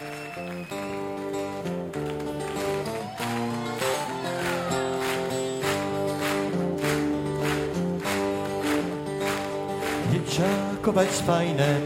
Jacobijtsbeinen,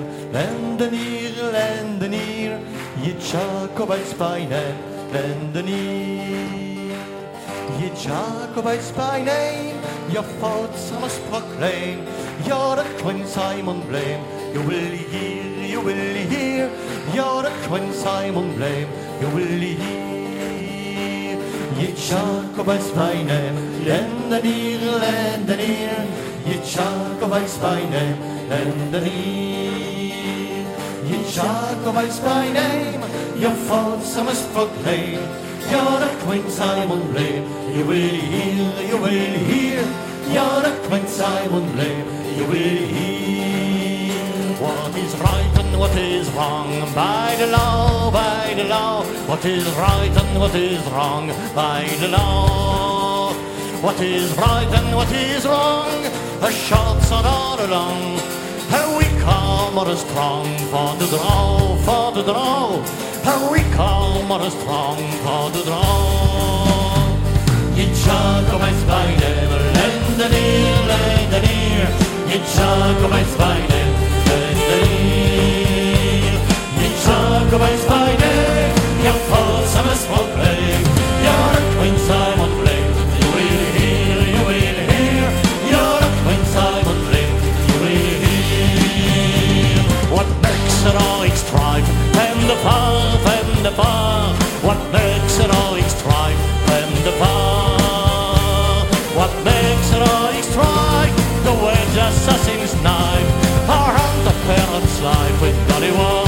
lendenier, je Jacobijtsbeinen, lendenier. Je Jacobijtsbeinen, je volksames proclaim, ja, dat Queen Simon blame, you will hear, ja, dat Queen Simon blame, you will hear. Je Jacobijtsbeinen, lendenier, je Jacobijtsbeinen, lendenier. Je Jacobijtsbeinen, je volksames proclaim, ja, dat Queen Simon blame, you will hear, ja, dat Queen Simon blame, you will hear. What is right and what is wrong, by the law, what is right and what is wrong, by the law. What is right and what is wrong, a shots are all along, how we come or strong for the draw, how we come or strong for the draw. Je Jacobijtsbeinen, lendenier, je Jacobijtsbeinen, lendenier. Je Jacobijtsbeinen, je volksames proclaim, ja, dat Queen Simon blame, you will hear, ja, dat Queen Simon blame, you will hear. What makes it all strife, and the far, what makes it all strife, and the far, what makes it all strife, the wedge assassin's knife, around the parents' life with bloody war,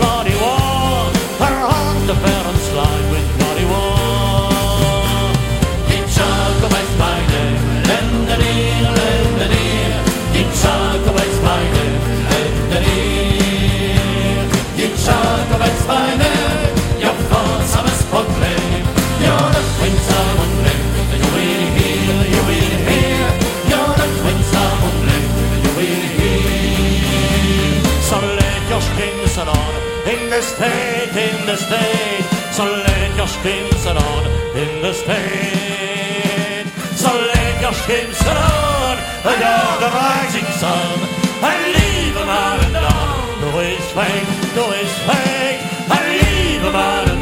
around the parents' life with bloody war. Je Jacobijtsbeinen, lendenier, je Jacobijtsbeinen, lendenier. Je Jacobijtsbeinen, je volksames proclaim, ja, dat Queen Simon blame, you will hear, ja, dat Queen Simon blame, you will hear. So let your skins on in the state, so let your skins on in the state, so let your skins on, you're the rising sun, and leave them out alone, do his fake, and leave them out alone.